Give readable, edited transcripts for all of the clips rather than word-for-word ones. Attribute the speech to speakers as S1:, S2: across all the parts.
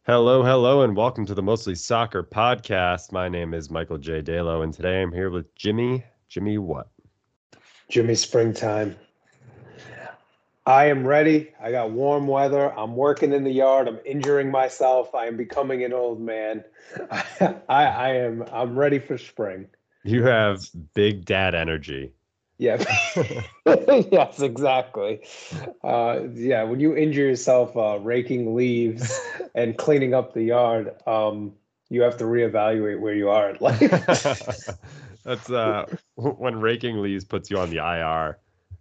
S1: Hello, hello, and welcome to the Mostly Soccer podcast. My name is Michael J. Dalo, and today I'm here with Jimmy. Jimmy, what?
S2: Jimmy Springtime. I am ready. I got warm weather. I'm working in the yard. I'm injuring myself. I am becoming an old man. I'm ready for spring.
S1: You have big dad energy.
S2: Yeah. Yes, exactly. Yeah, when you injure yourself raking leaves and cleaning up the yard, you have to reevaluate where you are in life.
S1: That's when raking leaves puts you on the IR.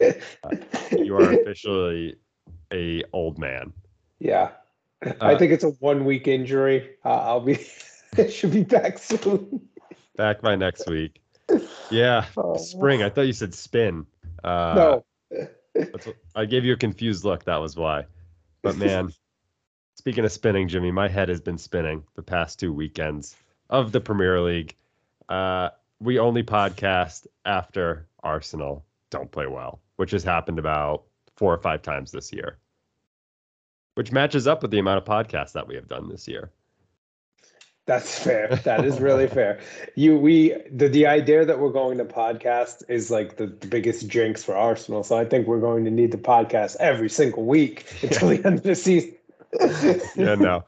S1: You are officially a old man.
S2: Yeah. I
S1: Uh,
S2: think it's a 1 week injury. I'll be should be back soon.
S1: Back by next week. Yeah, spring. I
S2: Oh,
S1: thought you said spin. Uh,
S2: no.
S1: I gave you a confused look. That was why. But man, speaking of spinning, Jimmy, my head has been spinning the past 2 weekends of the Premier League. Uh, we only podcast after Arsenal don't play well, which has happened about 4 or 5 times this year, which matches up with the amount of podcasts that we have done this year.
S2: That's fair. That is really fair. The idea that we're going to podcast is like the biggest jinx for Arsenal. So I think we're going to need to podcast every single week
S1: Yeah,
S2: until the end of the season.
S1: yeah, no.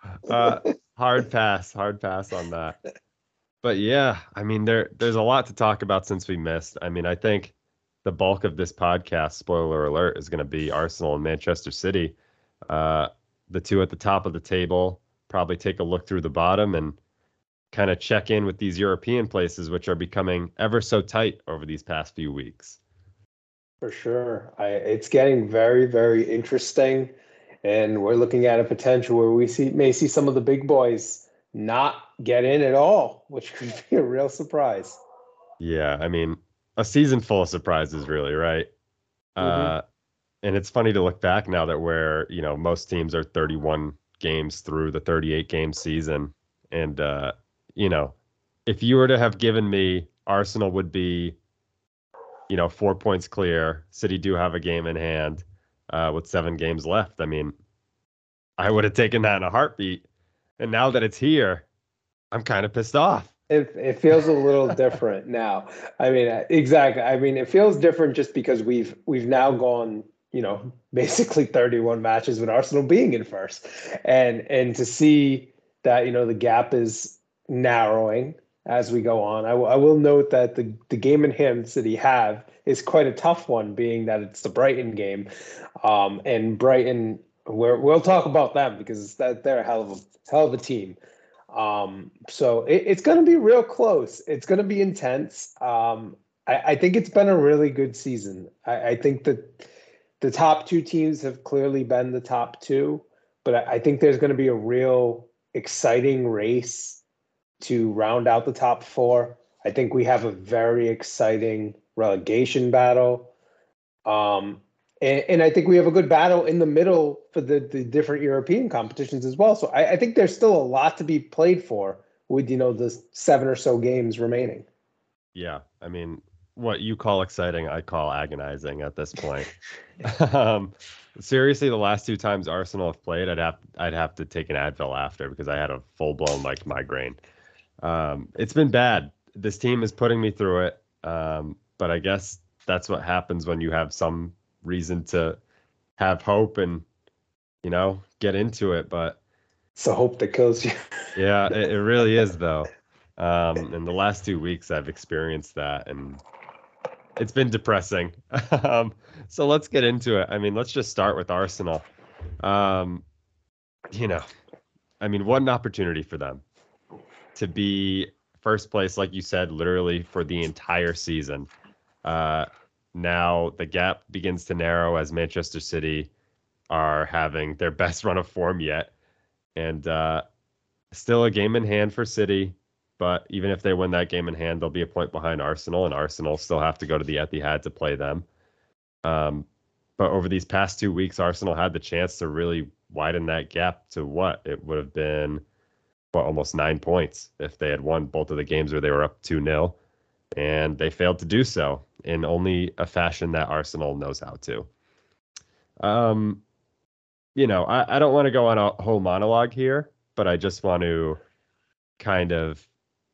S1: Hard pass on that. But yeah, I mean there's a lot to talk about since we missed. I mean, I think the bulk of this podcast, spoiler alert, is going to be Arsenal and Manchester City. Uh, the two at the top of the table, probably take a look through the bottom and kind of check in with these European places, which are becoming ever so tight over these past few weeks.
S2: For sure. It's getting very, very interesting. And we're looking at a potential where may see some of the big boys not get in at all, which could be a real surprise.
S1: Yeah, I mean, a season full of surprises, really, right?
S2: Hmm.
S1: Uh, and it's funny to look back now that most teams are 31 games through the 38 game season. And, you know, if you were to have given me Arsenal would be 4 points clear. City do have a game in hand with 7 games left. I mean, I would have taken that in a heartbeat. And now that it's here, I'm kind of pissed off.
S2: It feels a little different now. I mean, exactly. I mean, it feels different just because we've now gone, basically 31 matches with Arsenal being in first, and to see that the gap is narrowing as we go on. I will note that the game in hand City have is quite a tough one, being that it's the Brighton game, and Brighton. We'll talk about them because they're a hell of a team. So it's going to be real close. It's going to be intense. I think it's been a really good season. I think that the top two teams have clearly been the top two, but I think there's going to be a real exciting race to round out the top four. I think we have a very exciting relegation battle. And I think we have a good battle in the middle for the different European competitions as well. So I think there's still a lot to be played for with, the 7 or so games remaining.
S1: Yeah, I mean, what you call exciting, I call agonizing at this point. Um, Seriously, the last 2 times Arsenal have played, I'd have to take an Advil after because I had a full-blown like migraine. It's been bad. This team is putting me through it. But I guess that's what happens when you have some reason to have hope and, get into it. But
S2: It's the hope that kills you.
S1: yeah, it really is though. In the last 2 weeks, I've experienced that, and it's been depressing. Um, so let's get into it. I mean, let's just start with Arsenal. Um, you know, I mean, what an opportunity for them to be first place, like you said, literally for the entire season. Uh, Now the gap begins to narrow as Manchester City are having their best run of form yet, and still a game in hand for City. But even if they win that game in hand, they'll be a point behind Arsenal, and Arsenal still have to go to the Etihad to play them. Um, but over these past 2 weeks, Arsenal had the chance to really widen that gap to what it would have been, almost 9 points if they had won both of the games where they were up 2-0, and they failed to do so in only a fashion that Arsenal knows how to. Um, I don't want to go on a whole monologue here, but I just want to kind of,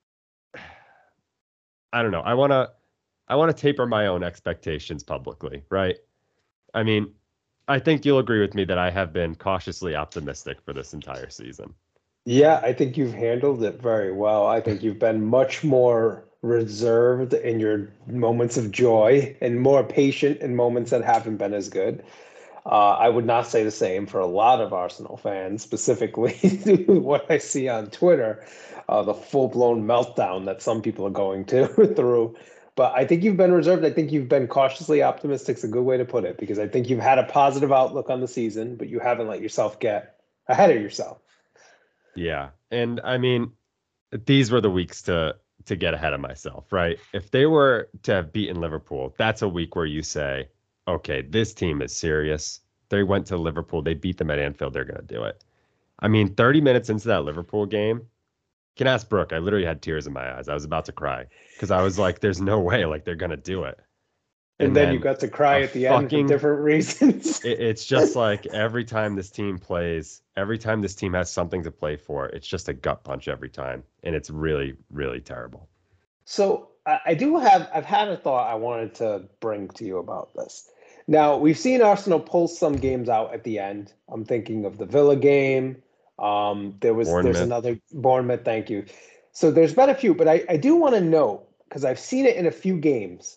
S1: I don't know. I want to taper my own expectations publicly, right? I mean, I think you'll agree with me that I have been cautiously optimistic for this entire season.
S2: Yeah, I think you've handled it very well. I think you've been much more reserved in your moments of joy and more patient in moments that haven't been as good. I would not say the same for a lot of Arsenal fans, specifically what I see on Twitter, the full-blown meltdown that some people are going to through. But I think you've been reserved. I think you've been cautiously optimistic. It's a good way to put it, because I think you've had a positive outlook on the season, but you haven't let yourself get ahead of yourself.
S1: Yeah. And I mean, these were the weeks to get ahead of myself, right? If they were to have beaten Liverpool, that's a week where you say, okay, this team is serious. They went to Liverpool, they beat them at Anfield, they're going to do it. I mean, 30 minutes into that Liverpool game, you can ask Brooke. I literally had tears in my eyes. I was about to cry because I was like, there's no way like they're going to do it.
S2: And
S1: And
S2: then you
S1: then
S2: got to cry
S1: a
S2: at the end for
S1: fucking
S2: different reasons.
S1: it's just like every time this team plays, every time this team has something to play for, it's just a gut punch every time. And it's really, really terrible.
S2: So I've had a thought I wanted to bring to you about this. Now, we've seen Arsenal pull some games out at the end. I'm thinking of the Villa game. There's
S1: Bournemouth.
S2: another Bournemouth, thank you. So there's been a few, but I do want to know, because I've seen it in a few games.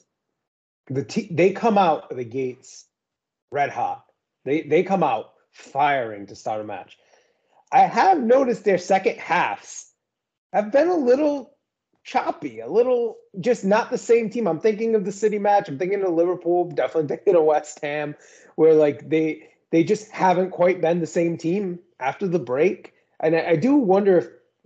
S2: They come out of the gates red hot. They come out firing to start a match. I have noticed their second halves have been a little choppy, a little just not the same team. I'm thinking of the City match. I'm thinking of Liverpool, definitely thinking of West Ham, where like they just haven't quite been the same team after the break. And I do wonder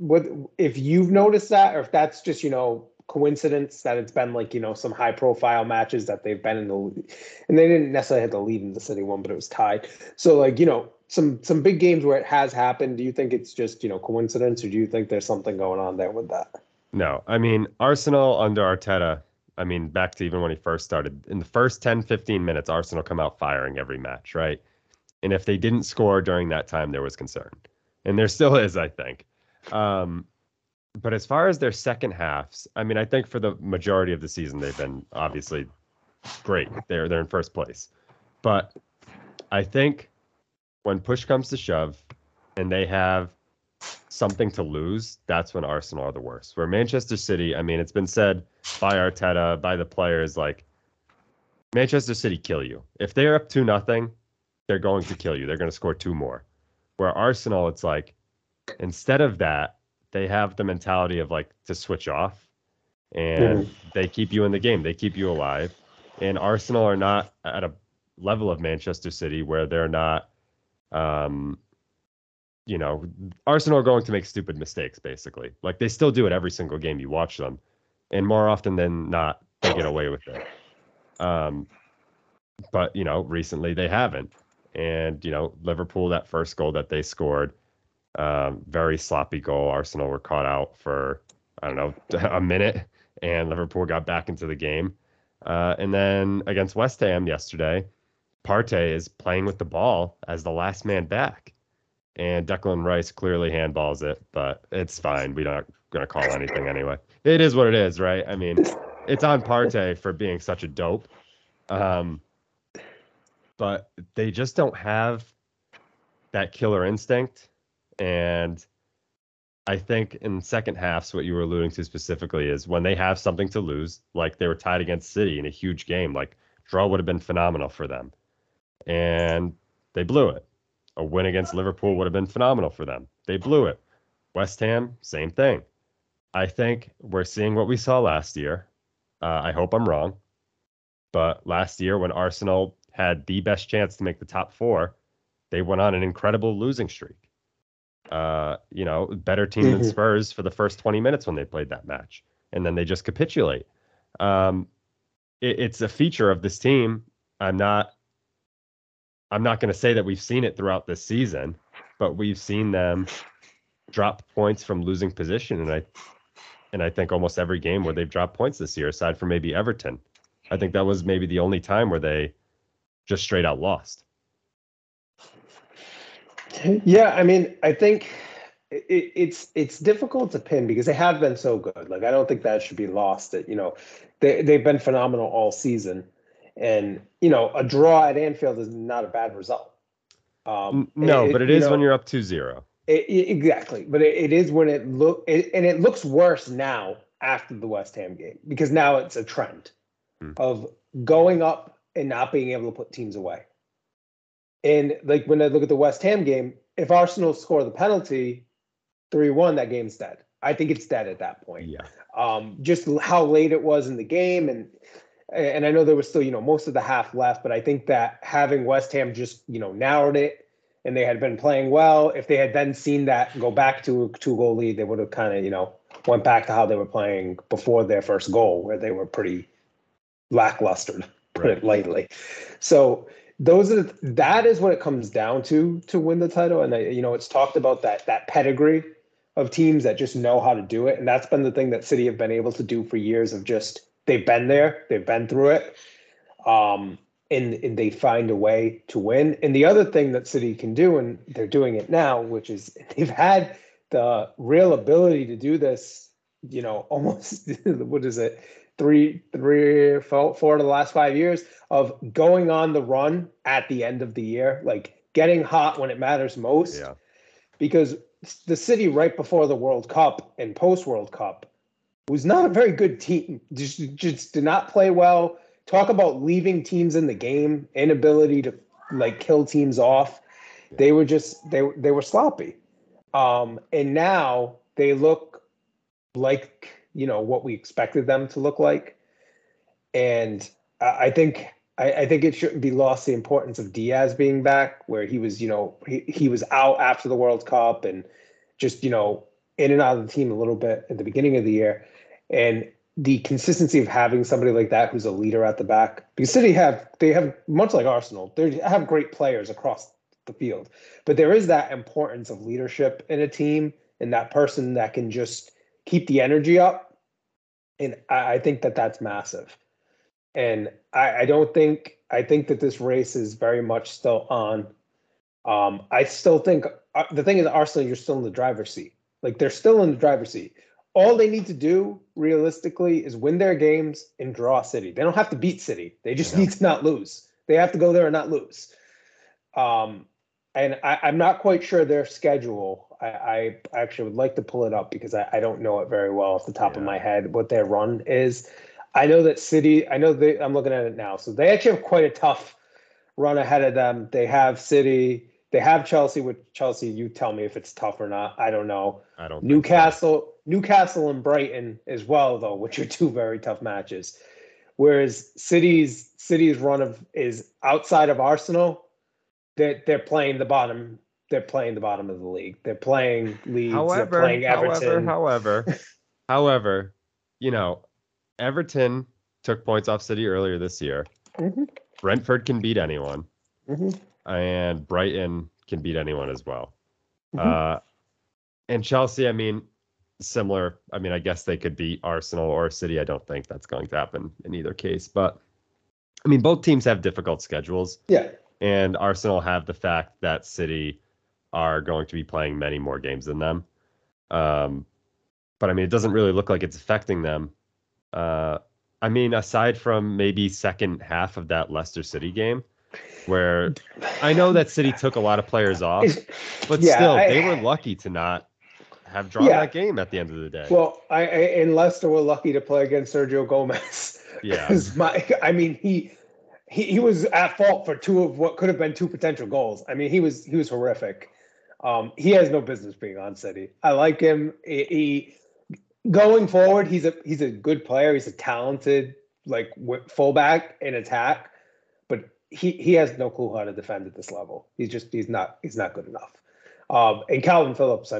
S2: if you've noticed that, or if that's just coincidence that it's been like some high profile matches that they've been in and they didn't necessarily have the lead in the City one, but it was tied. So like some big games where it has happened. Do you think it's just coincidence, or do you think there's something going on there with that?
S1: No, I mean, Arsenal under Arteta, I mean, back to even when he first started, in the first 10, 15 minutes, Arsenal come out firing every match, right? And if they didn't score during that time, there was concern. And there still is, I think. Um, but as far as their second halves, I mean, I think for the majority of the season, they've been obviously great. They're in first place. But I think when push comes to shove and they have something to lose, that's when Arsenal are the worst. Where Manchester City, I mean, it's been said by Arteta, by the players, like Manchester City kill you. If they're up 2-0, they're going to kill you. They're going to score two more. Where Arsenal, it's like instead of that, they have the mentality of like to switch off and they keep you in the game. They keep you alive. And Arsenal are not at a level of Manchester City where they're not Arsenal are going to make stupid mistakes, basically. Like they still do it every single game you watch them. And more often than not, they get away with it. But, recently they haven't. And, Liverpool, that first goal that they scored, very sloppy goal. Arsenal were caught out for, I don't know, a minute, and Liverpool got back into the game. And then against West Ham yesterday, Partey is playing with the ball as the last man back. And Declan Rice clearly handballs it, but it's fine. We're not going to call anything anyway. It is what it is, right? I mean, it's on Partey for being such a dope. But they just don't have that killer instinct. And I think in second halves, what you were alluding to specifically is when they have something to lose, like they were tied against City in a huge game, like draw would have been phenomenal for them. And they blew it. A win against Liverpool would have been phenomenal for them. They blew it. West Ham, same thing. I think we're seeing what we saw last year. I hope I'm wrong. But last year, when Arsenal had the best chance to make the top four, they went on an incredible losing streak. Better team than Spurs for the first 20 minutes when they played that match. And then they just capitulate. It's a feature of this team. I'm not going to say that we've seen it throughout this season, but we've seen them drop points from losing position. And I think almost every game where they've dropped points this year, aside from maybe Everton, I think that was maybe the only time where they just straight out lost.
S2: Yeah, I mean, I think it's difficult to pin because they have been so good. Like I don't think that should be lost. That they've been phenomenal all season, and a draw at Anfield is not a bad result.
S1: No, but it is when you're up 2-0.
S2: Exactly, but it is when it looks worse now after the West Ham game because now it's a trend of going up and not being able to put teams away. And like when I look at the West Ham game, if Arsenal score the penalty 3-1, that game's dead. I think it's dead at that point.
S1: Yeah.
S2: Just how late it was in the game, and I know there was still most of the half left, but I think that having West Ham just narrowed it, and they had been playing well. If they had then seen that go back to a 2-goal lead, they would have kind of went back to how they were playing before their first goal, where they were pretty lackluster, to put it lightly. So that is what it comes down to win the title. And it's talked about that pedigree of teams that just know how to do it. And that's been the thing that City have been able to do for years of just, they've been there, they've been through it. And they find a way to win. And the other thing that City can do, and they're doing it now, which is they've had the real ability to do this, almost, what is it, three or four of the last 5 years of going on the run at the end of the year, like getting hot when it matters most.
S1: Yeah.
S2: Because the City right before the World Cup and post-World Cup was not a very good team. Just did not play well. Talk about leaving teams in the game, inability to kill teams off. They were just they were sloppy. And now they look like what we expected them to look like. And I think it shouldn't be lost the importance of Diaz being back, where he was he was out after the World Cup and just in and out of the team a little bit at the beginning of the year. And the consistency of having somebody like that who's a leader at the back, because City they have much like Arsenal, they have great players across the field, but there is that importance of leadership in a team and that person that can just keep the energy up. And I think that that's massive. And I think that this race is very much still on. I still think the thing is, Arsenal, you're still in the driver's seat. Like they're still in the driver's seat. All they need to do realistically is win their games and draw City. They don't have to beat City. They just need to not lose. They have to go there and not lose. And I'm not quite sure their schedule. I actually would like to pull it up because I don't know it very well off the top of my head what their run is. I know that City, I'm looking at it now. So they actually have quite a tough run ahead of them. They have City. They have Chelsea. With Chelsea, you tell me if it's tough or not. I don't know.
S1: I don't.
S2: Newcastle and Brighton as well, though, which are two very tough matches. Whereas City's run is outside of Arsenal. They're playing the bottom. They're playing the bottom of the league. They're playing Leeds. They're playing Everton.
S1: However, Everton took points off City earlier this year.
S2: Mm-hmm.
S1: Brentford can beat anyone.
S2: Mm-hmm.
S1: And Brighton can beat anyone as well.
S2: Mm-hmm.
S1: And Chelsea, similar. I guess they could beat Arsenal or City. I don't think that's going to happen in either case. But, both teams have difficult schedules.
S2: Yeah.
S1: And Arsenal have the fact that City are going to be playing many more games than them. But, it doesn't really look like it's affecting them. Aside from maybe second half of that Leicester City game, where I know that City took a lot of players off, but still, they were lucky to not have drawn that game at the end of the day.
S2: Well, and Leicester were lucky to play against Sergio Gomez.
S1: Yeah.
S2: He was at fault for two of what could have been two potential goals. He was horrific. He has no business being on City. I like him. He going forward, he's a good player. He's a talented fullback in attack, but he has no clue how to defend at this level. He's not good enough. And Calvin Phillips,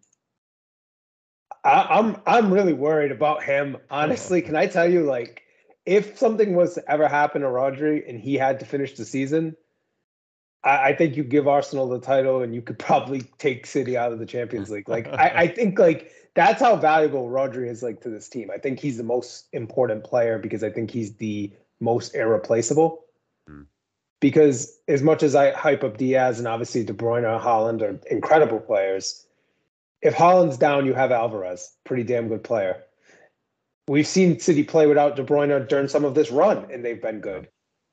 S2: I'm really worried about him. Honestly, can I tell you, if something was to ever happen to Rodri and he had to finish the season, I think you give Arsenal the title and you could probably take City out of the Champions League. I think that's how valuable Rodri is to this team. I think he's the most important player because I think he's the most irreplaceable. Because as much as I hype up Diaz and obviously De Bruyne and Haaland are incredible players, if Holland's down, you have Alvarez, pretty damn good player. We've seen City play without De Bruyne during some of this run, and they've been
S1: Yeah.
S2: good.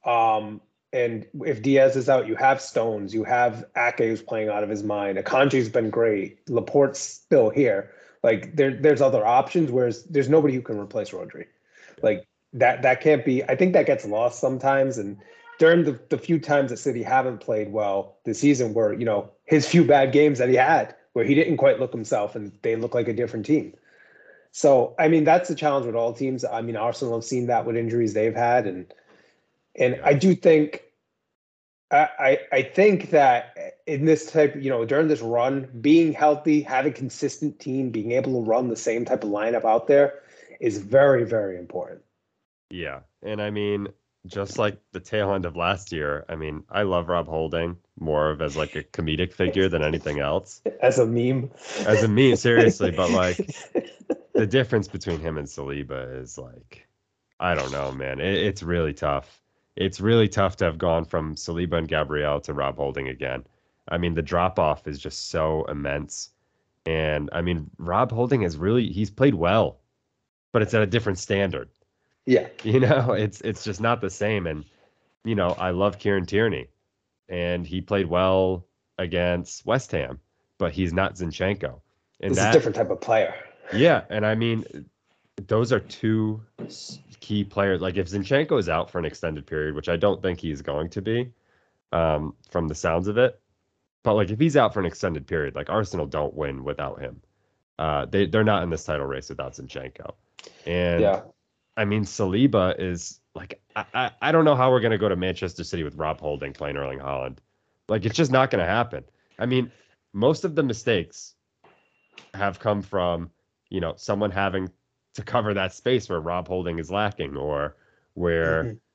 S2: And if Diaz is out, you have Stones, you have Ake who's playing out of his mind. Akanji's been great. Laporte's still here. Like there's other options, whereas there's nobody who can replace Rodri. Like that can't be. I think that gets lost sometimes. And during the few times that City haven't played well this season, where his few bad games that he had, where he didn't quite look himself, and they look like a different team. So I mean that's the challenge with all teams. I mean Arsenal have seen that with injuries they've had, and
S1: Yeah.
S2: I do think I think that in this type, during this run, being healthy, having a consistent team, being able to run the same type of lineup out there is very, very important.
S1: Yeah. And I mean, just like the tail end of last year, I mean, I love Rob Holding more of as like a comedic figure than anything else.
S2: As a meme.
S1: As a meme, seriously, but like the difference between him and Saliba is like, I don't know, man. It's really tough. It's really tough to have gone from Saliba and Gabriel to Rob Holding again. I mean, the drop off is just so immense. And I mean, Rob Holding he's played well, but it's at a different standard.
S2: Yeah.
S1: It's just not the same. And, I love Kieran Tierney, and he played well against West Ham, but he's not Zinchenko. And
S2: This is a different type of player.
S1: yeah. And I mean, those are two key players. Like if Zinchenko is out for an extended period, which I don't think he's going to be, from the sounds of it, but like if he's out for an extended period, like Arsenal don't win without him. They're not in this title race without Zinchenko. And
S2: Yeah.
S1: I mean, Saliba is like, I don't know how we're going to go to Manchester City with Rob Holding playing Erling Haaland. Like, it's just not going to happen. I mean, most of the mistakes have come from, someone having to cover that space where Rob Holding is lacking, or where,
S2: Mhm.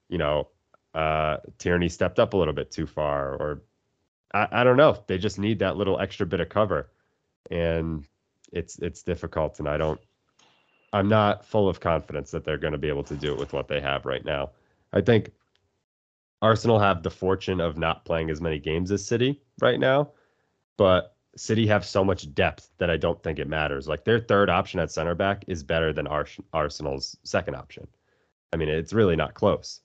S1: Tierney stepped up a little bit too far, or I don't know. They just need that little extra bit of cover. And it's difficult. And I'm not full of confidence that they're going to be able to do it with what they have right now. I think Arsenal have the fortune of not playing as many games as City right now, but City have so much depth that I don't think it matters. Like their third option at center back is better than Arsenal's second option. I mean, it's really not close.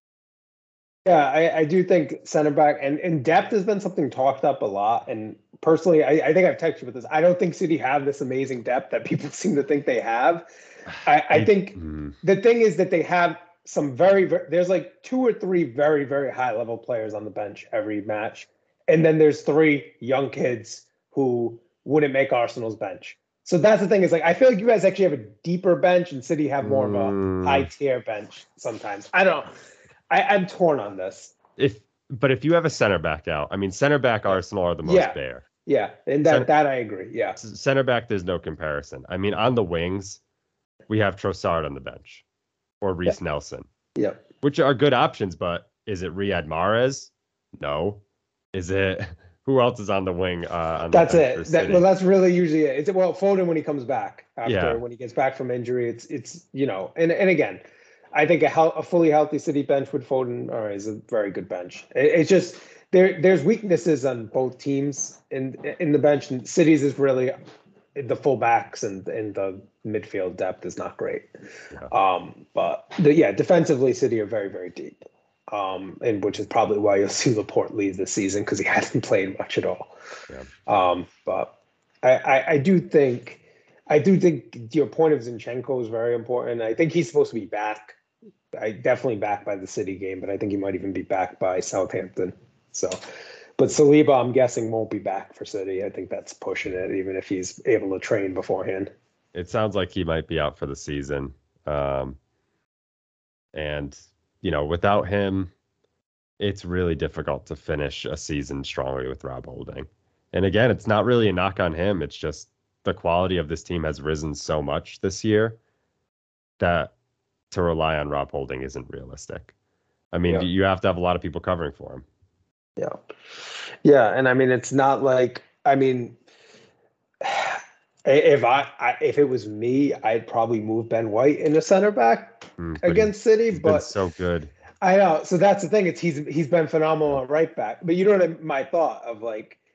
S2: Yeah, I do think center back and depth has been something talked up a lot. And personally, I think I've texted you with this. I don't think City have this amazing depth that people seem to think they have. I think the thing is that they have some there's like two or three very, very high level players on the bench every match. And then there's three young kids who wouldn't make Arsenal's bench. So that's the thing is like, I feel like you guys actually have a deeper bench and City have more of a high tier bench sometimes. I don't know. I'm torn on this.
S1: But if you have a center back out, I mean, center back Arsenal are the most bare.
S2: Yeah, and that I agree. Yeah,
S1: center back, there's no comparison. I mean, on the wings, we have Trossard on the bench, or Reece Nelson.
S2: Yeah,
S1: which are good options. But is it Riyad Mahrez? No. Is it who else is on the wing?
S2: That's it. That's really usually it. It's Foden when he comes back when he gets back from injury. It's and again. I think a fully healthy City bench with Foden is a very good bench. It's just there's weaknesses on both teams in the bench, and City's is really the fullbacks and the midfield depth is not great.
S1: Yeah.
S2: But defensively, City are very, very deep, and which is probably why you'll see Laporte leave this season because he hasn't played much at all.
S1: Yeah.
S2: But I do think your point of Zinchenko is very important. I think he's supposed to be back. I definitely backed by the City game, but I think he might even be backed by Southampton. So, but Saliba, I'm guessing, won't be back for City. I think that's pushing it, even if he's able to train beforehand.
S1: It sounds like he might be out for the season. And, without him, it's really difficult to finish a season strongly with Rob Holding. And again, it's not really a knock on him. It's just the quality of this team has risen so much this year that to rely on Rob Holding isn't realistic. I mean, you have to have a lot of people covering for him.
S2: Yeah. Yeah. And I mean, it's not like, if it was me, I'd probably move Ben White in the center back against City,
S1: but been so good.
S2: I know. So that's the thing. He's been phenomenal at right back. But you know what my thought of like,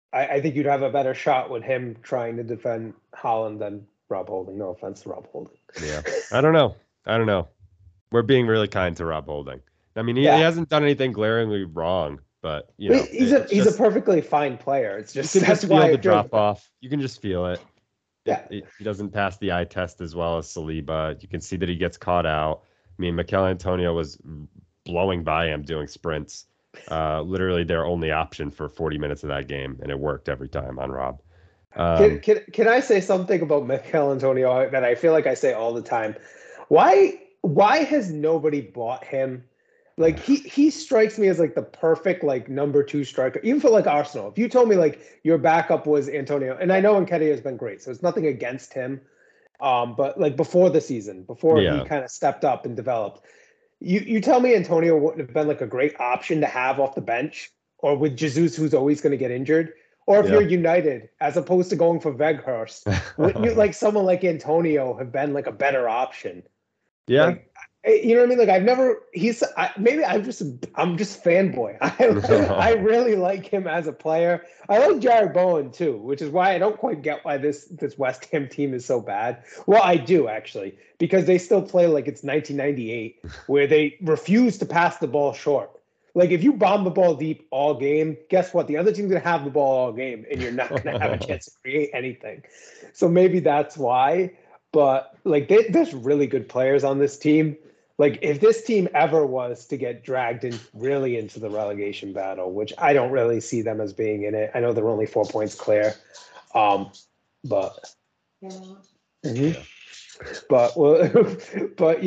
S2: I think you'd have a better shot with him trying to defend Holland than Rob Holding. No offense to Rob Holding.
S1: Yeah. I don't know. I don't know. We're being really kind to Rob Holding. I mean, he
S2: Yeah,
S1: hasn't done anything glaringly wrong, but
S2: he's a
S1: it's
S2: perfectly fine player. It's
S1: you
S2: just
S1: can
S2: that's
S1: just feel
S2: why
S1: the
S2: it feels
S1: drop
S2: bad.
S1: off. You can just feel it.
S2: Yeah,
S1: He doesn't pass the eye test as well as Saliba. You can see that he gets caught out. I mean, Mikel Antonio was blowing by him doing sprints. Literally their only option for 40 minutes of that game, and it worked every time on Rob. Um,
S2: can I say something about Mikel Antonio that I feel like I say all the time? Why has nobody bought him? Like he strikes me as like the perfect like number two striker, even for like Arsenal. If you told me like your backup was Antonio, and I know Nketiah has been great, so it's nothing against him. But like before the season, before he
S1: yeah.
S2: kind of stepped up and developed, you tell me Antonio wouldn't have been like a great option to have off the bench, or with Jesus, who's always going to get injured, or if you're
S1: Yeah.
S2: United, as opposed to going for Veghurst, wouldn't you like someone like Antonio have been like a better option?
S1: Yeah.
S2: Like, you know what I mean? Like I've never. Maybe I'm just fanboy. I really like him as a player. I like Jared Bowen too, which is why I don't quite get why this West Ham team is so bad. Well, I do actually, because they still play like it's 1998, where they refuse to pass the ball short. Like if you bomb the ball deep all game, guess what? The other team's gonna have the ball all game, and you're not gonna have a chance to create anything. So maybe that's why. But like there's really good players on this team. Like if this team ever was to get dragged in really into the relegation battle, which I don't really see them as being in it. I know they're only 4 points clear. Um, but Mhm.
S1: Yeah.
S2: But well, but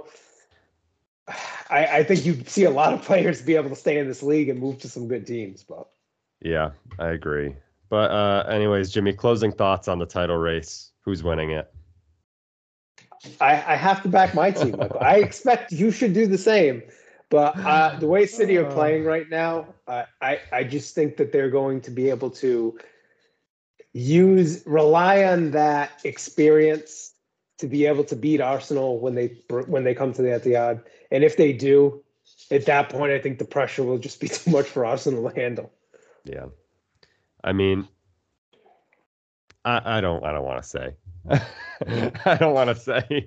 S2: I think you see a lot of players be able to stay in this league and move to some good teams. But
S1: Yeah, I agree. But anyways, Jimmy, closing thoughts on the title race. Who's winning it?
S2: I have to back my team, Michael. I expect you should do the same. But the way City are playing right now, I just think that they're going to be able to rely on that experience to be able to beat Arsenal when they come to the Etihad. And if they do, at that point, I think the pressure will just be too much for Arsenal to handle.
S1: Yeah. I mean, I don't want to say. I don't want to say.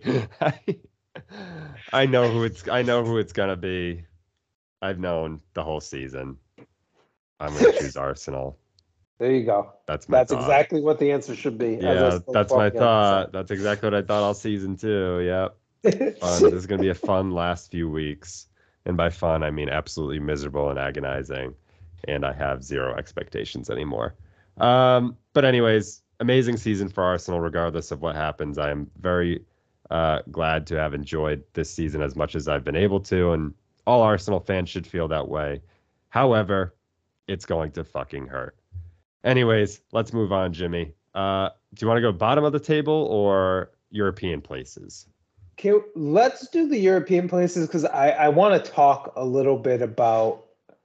S1: I know who it's gonna be. I've known the whole season. I'm gonna choose Arsenal.
S2: There you go.
S1: That's my
S2: That's
S1: thought.
S2: exactly what the answer should be, as I
S1: Yeah,
S2: spoke
S1: that's
S2: about
S1: my
S2: the other
S1: thought. That's exactly what I thought all season too. Yep. Fun. This is gonna be a fun last few weeks. And by fun, I mean absolutely miserable and agonizing. And I have zero expectations anymore. But anyways, amazing season for Arsenal, regardless of what happens. I am very glad to have enjoyed this season as much as I've been able to, and all Arsenal fans should feel that way. However, it's going to fucking hurt. Anyways, let's move on, Jimmy. Do you want to go bottom of the table or European places?
S2: Okay, let's do the European places because I want to talk a little bit about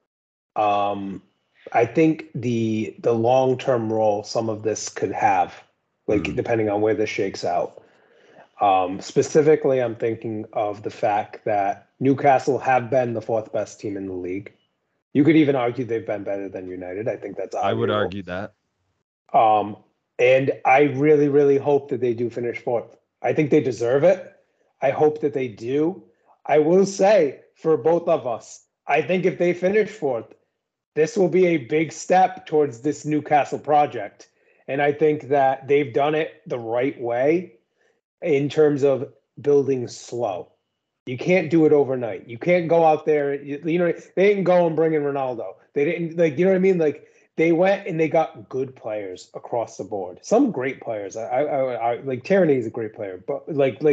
S2: I think the long term role some of this could have, like
S1: Hmm.
S2: depending on where this shakes out. Specifically, I'm thinking of the fact that Newcastle have been the fourth best team in the league. You could even argue they've been better than United. I think that's
S1: I would
S2: arguable.
S1: argue that.
S2: Um, and I really, really hope that they do finish fourth. I think they deserve it. I hope that they do. I will say for both of us, I think if they finish fourth, this will be a big step towards this Newcastle project. And I think that they've done it the right way in terms of building slow. You can't do it overnight. You can't go out there. They didn't go and bring in Ronaldo. They didn't like, you know what I mean? Like they went and they got good players across the board. Some great players. I like Tierney is a great player, but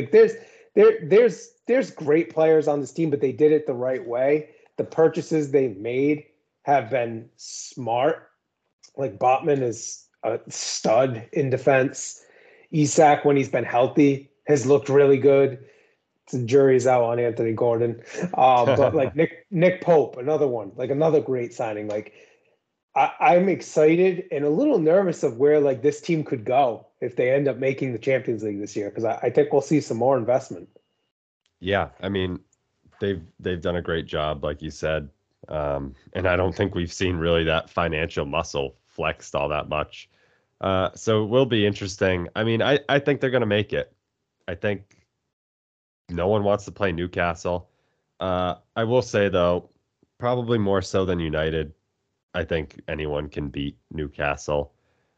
S2: there's great players on this team, but they did it the right way. The purchases they've made have been smart. Like Botman is a stud in defense. Isak, when he's been healthy, has looked really good. The jury's out on Anthony Gordon. But like Nick Pope, another one, like another great signing. Like I'm excited and a little nervous of where like this team could go if they end up making the Champions League this year, because I think we'll see some more investment.
S1: Yeah, I mean, they've done a great job, like you said. And I don't think we've seen really that financial muscle flexed all that much. So it will be interesting. I mean, I think they're going to make it. I think no one wants to play Newcastle. I will say, though, probably more so than United, I think anyone can beat Newcastle.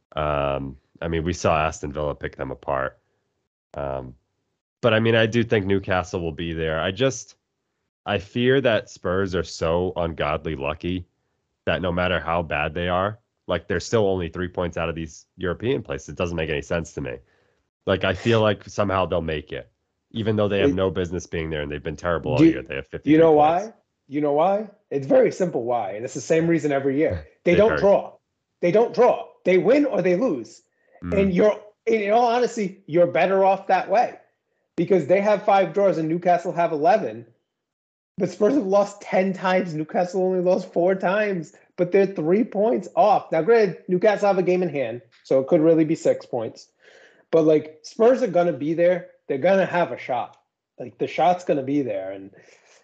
S1: I mean, we saw Aston Villa pick them apart. Um, but I mean, I do think Newcastle will be there. I fear that Spurs are so ungodly lucky that no matter how bad they are, like they're still only 3 points out of these European places. It doesn't make any sense to me. Like I feel like somehow they'll make it, even though they have no business being there and they've been terrible all year. They have 53
S2: you know
S1: points.
S2: why? You know why? It's very simple why. And it's the same reason every year. They
S1: They've
S2: don't
S1: heard.
S2: draw. They don't draw. They win or they lose. And in all honesty, you're better off that way because they have 5 draws and Newcastle have 11. But Spurs have lost 10 times. Newcastle only lost 4 times, but they're 3 points off. Now, granted, Newcastle have a game in hand, so it could really be 6 points. But like Spurs are gonna be there. They're gonna have a shot. Like the shot's gonna be there, and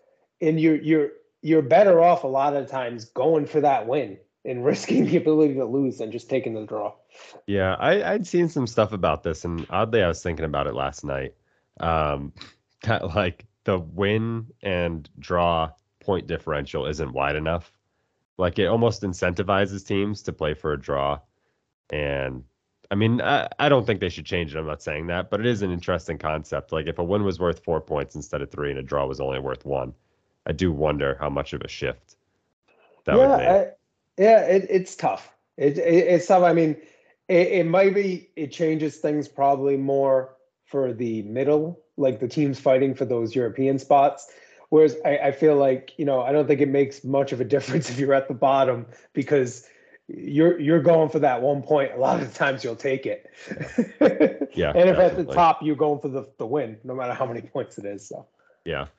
S2: you're better off a lot of times going for that win and risking the ability to lose than just taking the draw.
S1: Yeah, I'd seen some stuff about this, and oddly, I was thinking about it last night. That like the win and draw point differential isn't wide enough. Like it almost incentivizes teams to play for a draw. And I mean, I don't think they should change it. I'm not saying that, but it is an interesting concept. Like if a win was worth 4 points instead of 3 and a draw was only worth 1, I do wonder how much of a shift that would make.
S2: It's tough. It's tough. I mean, it might be, it changes things probably more for the middle, like the teams fighting for those European spots. Whereas I feel like, I don't think it makes much of a difference if you're at the bottom because you're going for that 1 point. A lot of the times you'll take it.
S1: Yeah.
S2: And if
S1: definitely.
S2: at the top, you're going for the win, no matter how many points it is. So
S1: yeah.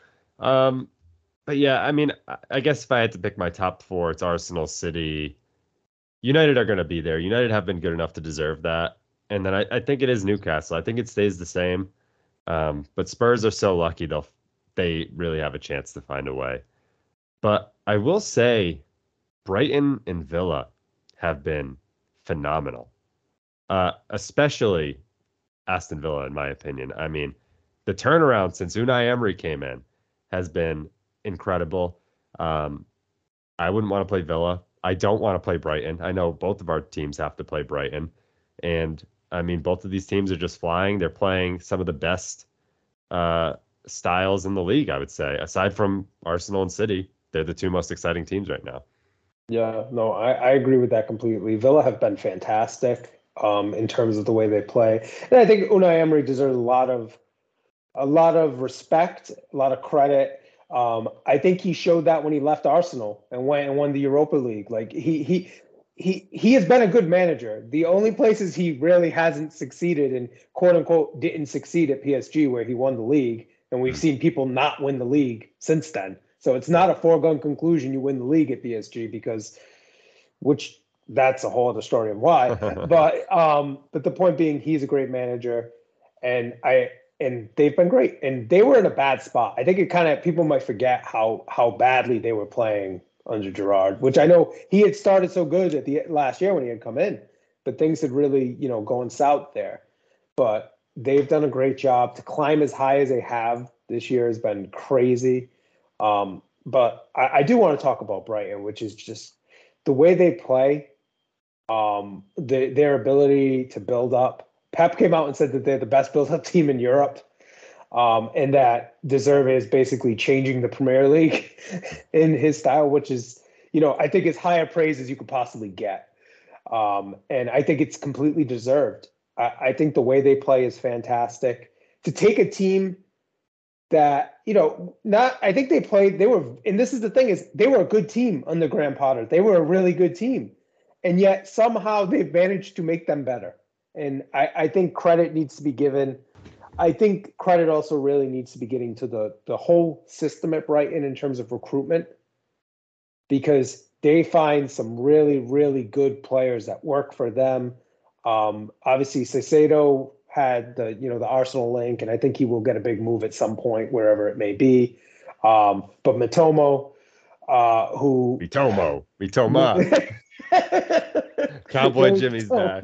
S1: But yeah, I mean, I guess if I had to pick my top 4, it's Arsenal, City. United are going to be there. United have been good enough to deserve that. And then I think it is Newcastle. I think it stays the same. But Spurs are so lucky they really have a chance to find a way. But I will say Brighton and Villa have been phenomenal. Especially Aston Villa, in my opinion. I mean, the turnaround since Unai Emery came in has been incredible. I wouldn't want to play Villa. I don't want to play Brighton. I know both of our teams have to play Brighton. And I mean, both of these teams are just flying. They're playing some of the best styles in the league, I would say. Aside from Arsenal and City, they're the 2 most exciting teams right now.
S2: Yeah, no, I agree with that completely. Villa have been fantastic in terms of the way they play. And I think Unai Emery deserves a lot of respect, a lot of credit. I think he showed that when he left Arsenal and went and won the Europa League. Like he has been a good manager. The only places he really hasn't succeeded and quote unquote didn't succeed at PSG where he won the league. And we've seen people not win the league since then. So it's not a foregone conclusion you win the league at PSG which that's a whole other story of why. But the point being, he's a great manager, and they've been great. And they were in a bad spot. I think people might forget how badly they were playing under Gerrard, which I know he had started so good at the last year when he had come in, but things had really, going south there. But they've done a great job to climb as high as they have this year has been crazy. But I do want to talk about Brighton, which is just the way they play, their ability to build up. Pep came out and said that they're the best build-up team in Europe, and that De Zerbi is basically changing the Premier League in his style, which is, I think as high a praise as you could possibly get. And I think it's completely deserved. I think the way they play is fantastic. To take a team that, I think and this is the thing is they were a good team under Graham Potter. They were a really good team. And yet somehow they've managed to make them better. And I think credit needs to be given. I think credit also really needs to be getting to the whole system at Brighton in terms of recruitment, because they find some really, really good players that work for them. Obviously, Caicedo had the Arsenal link, and I think he will get a big move at some point, wherever it may be. But Mitoma, Mitoma.
S1: Cowboy Jimmy's back.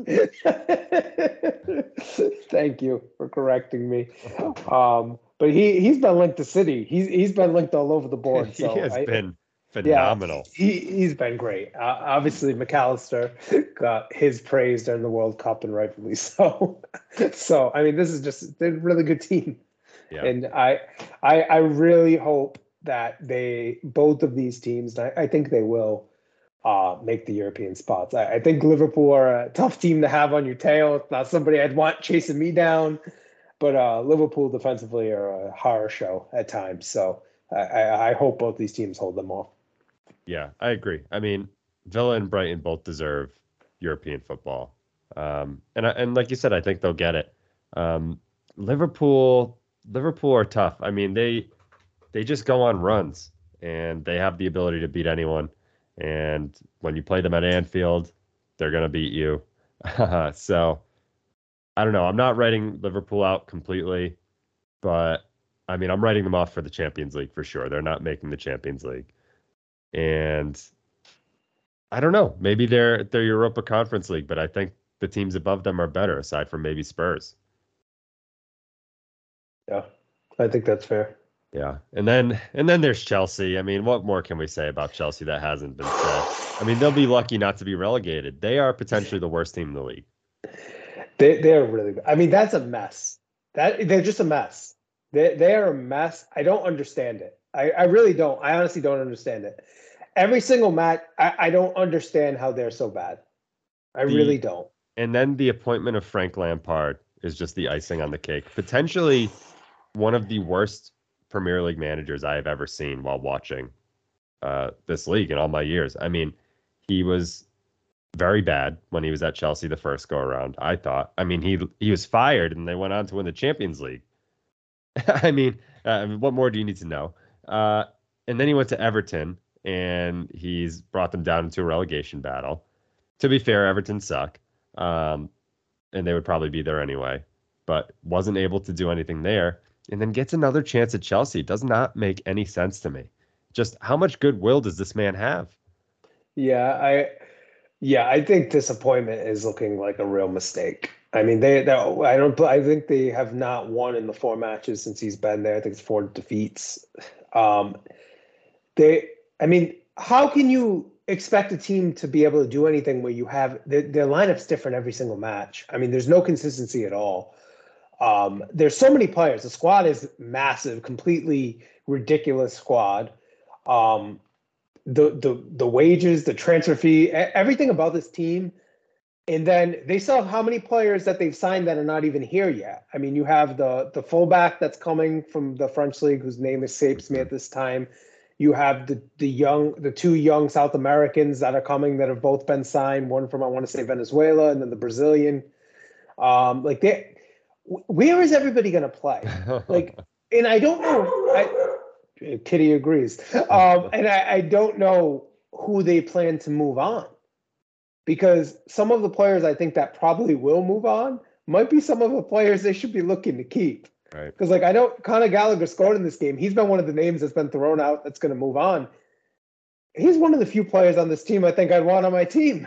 S2: Thank you for correcting me. But he's been linked to City. He's been linked all over the board.
S1: He
S2: So
S1: has been
S2: yeah,
S1: phenomenal.
S2: he's been great. Obviously, McAllister got his praise during the World Cup, and rightfully so. So I mean, this is just they're a really good team,
S1: Yeah.
S2: and I really hope that both of these teams, and I think they will, make the European spots. I think Liverpool are a tough team to have on your tail. It's not somebody I'd want chasing me down, but Liverpool defensively are a horror show at times. So I hope both these teams hold them off.
S1: Yeah, I agree. I mean, Villa and Brighton both deserve European football. And like you said, I think they'll get it. Um, Liverpool are tough. I mean, they just go on runs and they have the ability to beat anyone. And when you play them at Anfield, they're gonna beat you. So I don't know. I'm not writing Liverpool out completely, but I mean, I'm writing them off for the Champions League for sure. They're not making the Champions League. And I don't know. Maybe they're Europa Conference League, but I think the teams above them are better, aside from maybe Spurs.
S2: Yeah, I think that's fair.
S1: Yeah, and then there's Chelsea. I mean, what more can we say about Chelsea that hasn't been said? I mean, they'll be lucky not to be relegated. They are potentially the worst team in the league.
S2: They're really. I mean, that's a mess. They're just a mess. They are a mess. I don't understand it. I really don't. I honestly don't understand it. Every single match, I don't understand how they're so bad. I really don't.
S1: And then the appointment of Frank Lampard is just the icing on the cake. Potentially one of the worst Premier League managers I have ever seen while watching this league in all my years. I mean, he was very bad when he was at Chelsea the first go around, I thought. I mean, he was fired and they went on to win the Champions League. I mean, what more do you need to know? And then he went to Everton and he's brought them down into a relegation battle. To be fair, Everton suck, and they would probably be there anyway, but wasn't able to do anything there. And then gets another chance at Chelsea. It does not make any sense to me. Just how much goodwill does this man have?
S2: Yeah, I think disappointment is looking like a real mistake. I mean, I think they have not won in the 4 matches since he's been there. I think it's 4 defeats. Um, I mean, how can you expect a team to be able to do anything where you have their lineup's different every single match? I mean, there's no consistency at all. There's so many players. The squad is massive, completely ridiculous squad. Um, the wages, the transfer fee, everything about this team. And then they still have how many players that they've signed that are not even here yet. I mean, you have the fullback that's coming from the French league, whose name escapes me at this time. You have the 2 young South Americans that are coming that have both been signed. One from, I want to say, Venezuela, and then the Brazilian. Where is everybody going to play? Like, and I don't know. Kitty agrees. And I don't know who they plan to move on, because some of the players I think that probably will move on might be some of the players they should be looking to keep.
S1: Right.
S2: Because, like, I know Conor Gallagher scored in this game. He's been one of the names that's been thrown out that's going to move on. He's one of the few players on this team I think I'd want on my team.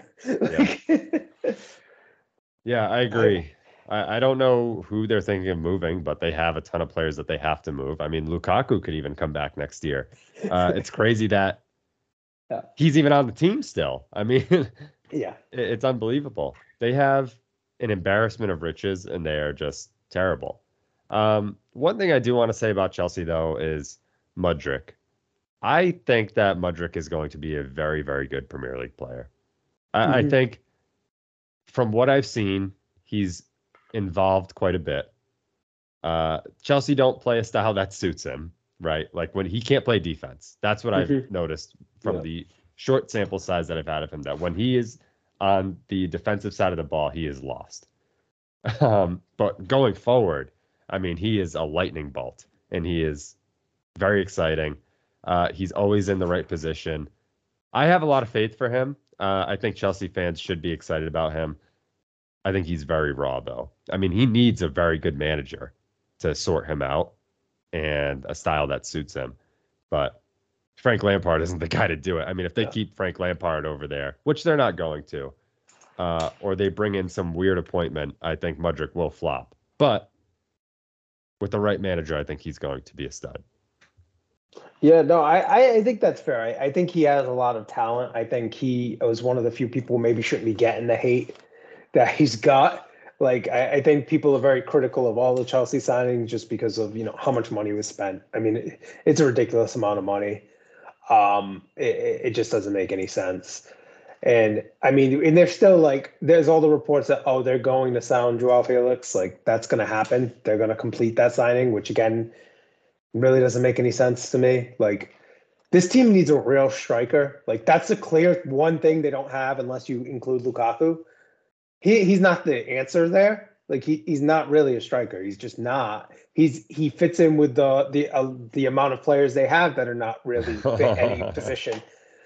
S1: Yeah, I agree. I don't know who they're thinking of moving, but they have a ton of players that they have to move. I mean, Lukaku could even come back next year. It's crazy that he's even on the team still. I mean,
S2: yeah,
S1: it's unbelievable. They have an embarrassment of riches, and they are just terrible. One thing I do want to say about Chelsea, though, is Mudryk. I think that Mudryk is going to be a very, very good Premier League player. I think from what I've seen, he's involved quite a bit. Chelsea don't play a style that suits him, right? Like when he can't play defense. That's what I've noticed from the short sample size that I've had of him, that when he is on the defensive side of the ball, he is lost. But going forward, I mean, he is a lightning bolt, and he is very exciting. He's always in the right position. I have a lot of faith for him. I think Chelsea fans should be excited about him. I think he's very raw, though. I mean, he needs a very good manager to sort him out and a style that suits him. But Frank Lampard isn't the guy to do it. I mean, if they
S2: Yeah.
S1: keep Frank Lampard over there, which they're not going to, or they bring in some weird appointment, I think Mudryk will flop. But with the right manager, I think he's going to be a stud.
S2: Yeah, no, I think that's fair. I think he has a lot of talent. I think he was one of the few people who maybe shouldn't be getting the hate that he's got. Like, I think people are very critical of all the Chelsea signings just because of, how much money was spent. I mean, it's a ridiculous amount of money. It just doesn't make any sense. And I mean, and there's still like, there's all the reports that, oh, they're going to sound Joao Felix. Like, that's going to happen. They're going to complete that signing, which again, really doesn't make any sense to me. Like, this team needs a real striker. Like, that's a clear one thing they don't have unless you include Lukaku. He's not the answer there. Like, he's not really a striker. He's just not. He fits in with the amount of players they have that are not really fit any position.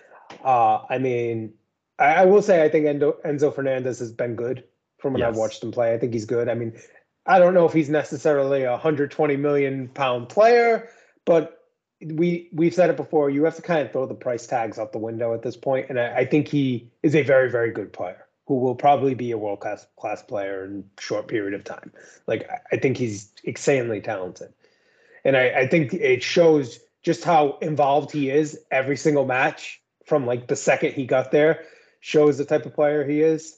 S2: I mean, I will say I think Enzo Fernandez has been good from when I've watched him play. I think he's good. I mean, I don't know if he's necessarily a 120 million pound player, but we've said it before. You have to kind of throw the price tags out the window at this point, and I think he is a very, very good player who will probably be a world class player in a short period of time. Like, I think he's insanely talented, and I think it shows just how involved he is every single match from like the second he got there. Shows the type of player he is.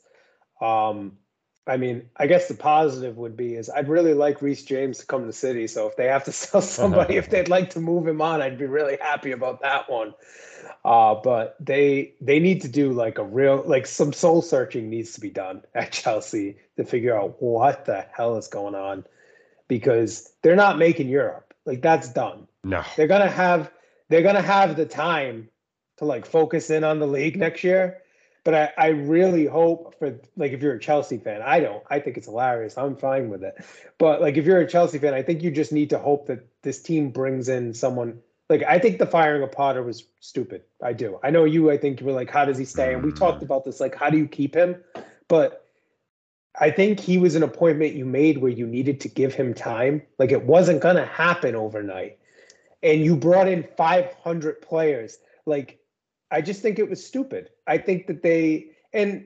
S2: I mean, I guess the positive would be is I'd really like Reece James to come to City. So if they have to sell somebody, if they'd like to move him on, I'd be really happy about that one. But they need to do like a real, like some soul searching needs to be done at Chelsea to figure out what the hell is going on, because they're not making Europe. Like, that's done.
S1: No,
S2: they're gonna have the time to like focus in on the league next year. But I really hope for, like, if you're a Chelsea fan, I think it's hilarious. I'm fine with it. But like, if you're a Chelsea fan, I think you just need to hope that this team brings in someone. Like, I think the firing of Potter was stupid. I do. I know I think you were like, how does he stay? And we talked about this, like, how do you keep him? But I think he was an appointment you made where you needed to give him time. Like, it wasn't going to happen overnight. And you brought in 500 players. Like, I just think it was stupid. I think that in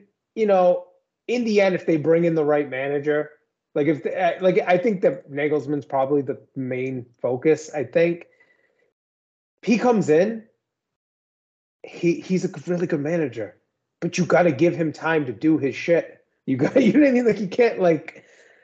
S2: the end, if they bring in the right manager, I think that Nagelsmann's probably the main focus. I think he comes in, he's a really good manager, but you got to give him time to do his shit. You know what I mean? Like, you can't, like,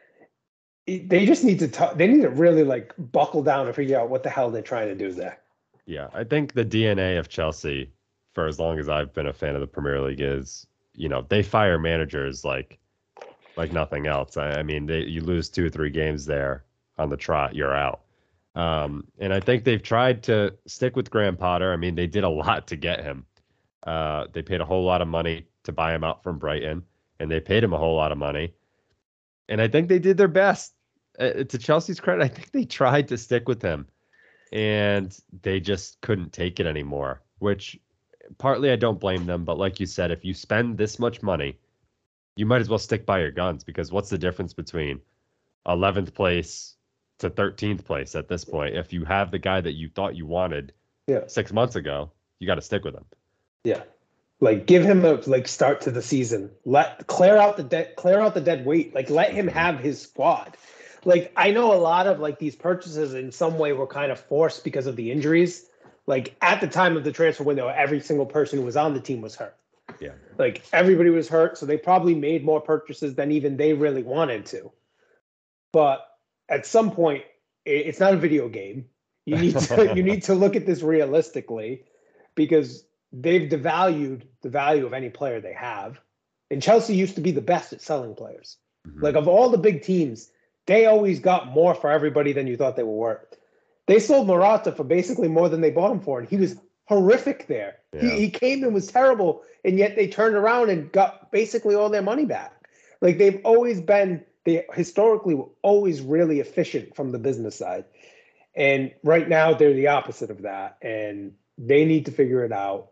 S2: they just need to they need to really like buckle down and figure out what the hell they're trying to do there.
S1: Yeah, I think the DNA of Chelsea, for as long as I've been a fan of the Premier League, is, they fire managers like nothing else. I mean, you lose 2 or 3 games there on the trot, you're out. And I think they've tried to stick with Graham Potter. I mean, they did a lot to get him. They paid a whole lot of money to buy him out from Brighton, and they paid him a whole lot of money. And I think they did their best. To Chelsea's credit, I think they tried to stick with him, and they just couldn't take it anymore, which partly I don't blame them. But like you said, if you spend this much money, you might as well stick by your guns, because what's the difference between 11th place to 13th place at this point? If you have the guy that you thought you wanted 6 months ago, you got to stick with him.
S2: Yeah. Like, give him a start to the season. Clear out the dead weight. Like, let him have his squad. Like, I know a lot of like these purchases in some way were kind of forced because of the injuries. Like, at the time of the transfer window, every single person who was on the team was hurt.
S1: Yeah.
S2: Like, everybody was hurt, so they probably made more purchases than even they really wanted to. But at some point, it's not a video game. You need to look at this realistically, because they've devalued the value of any player they have. And Chelsea used to be the best at selling players. Mm-hmm. Like, of all the big teams, they always got more for everybody than you thought they were worth. They sold Morata for basically more than they bought him for, and he was horrific there. Yeah. He came and was terrible, and yet they turned around and got basically all their money back. Like, they historically were always really efficient from the business side. And right now they're the opposite of that, and they need to figure it out.